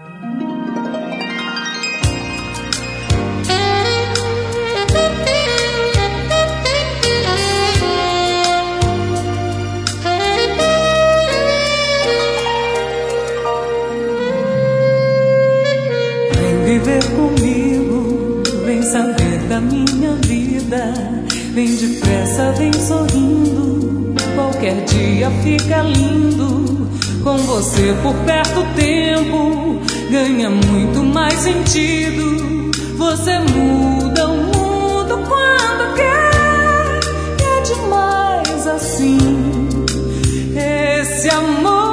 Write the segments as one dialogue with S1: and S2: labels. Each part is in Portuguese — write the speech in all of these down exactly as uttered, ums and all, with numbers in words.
S1: Viver comigo, vem saber da minha vida. Vem depressa, vem sorrindo. Qualquer dia fica lindo. Com você por perto o tempo ganha muito mais sentido. Você muda o mundo quando quer. E é demais assim esse amor.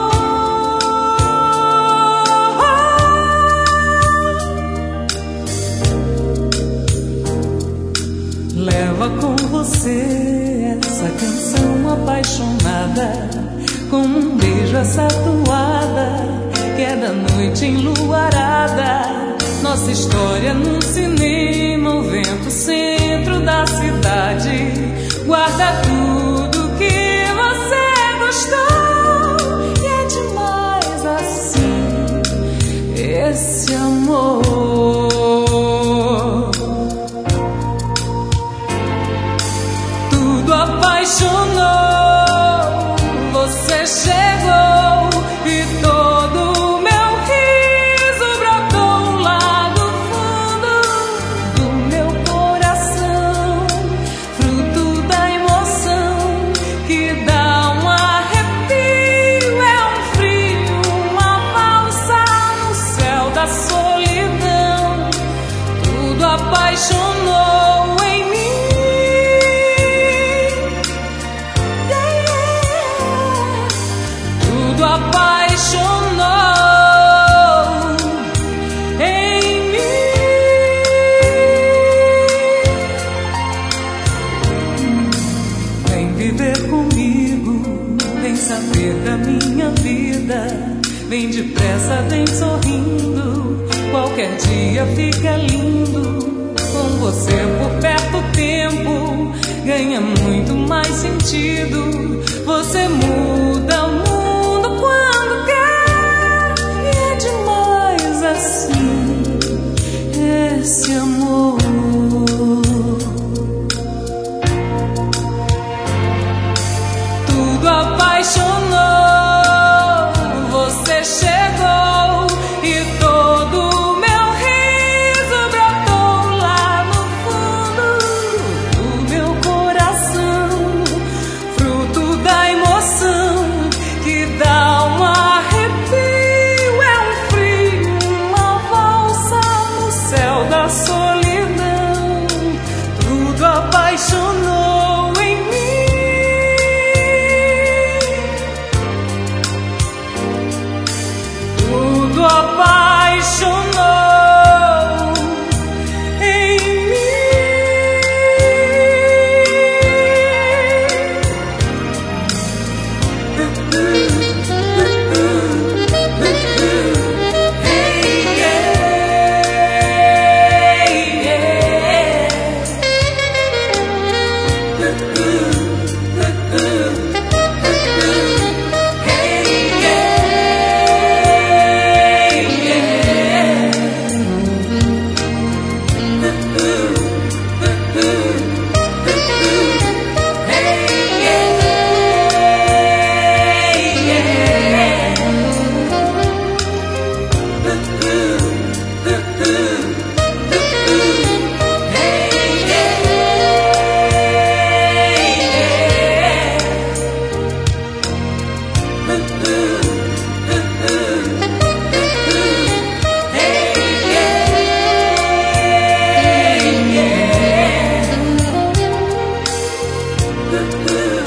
S1: Leva com você essa canção apaixonada, como um beijo essa toada que é da noite enluarada. Nossa história num cinema, o vento centro da cidade. Guarda tudo que você gostou. E é demais assim esse amor. Apaixonou, você chegou e todo o meu riso brotou lá do fundo do meu coração, fruto da emoção que dá um arrepio, é um frio, uma valsa no céu da solidão. Tudo apaixonou em mim. Tudo apaixonou em mim. Vem viver comigo, vem saber da minha vida. Vem depressa, vem sorrindo. Qualquer dia fica lindo. Com você por perto o tempo ganha muito mais sentido. Você muda o mundo quando quer. E é demais assim esse amor. Tudo apaixonou, você chegou e todo o meu riso brotou lá no fundo do meu coração, fruto da emoção que dá um arrepio, é um frio, uma valsa no céu da solidão. Tudo apaixonou em mim. Tudo apaixonou em mim.
S2: Ooh.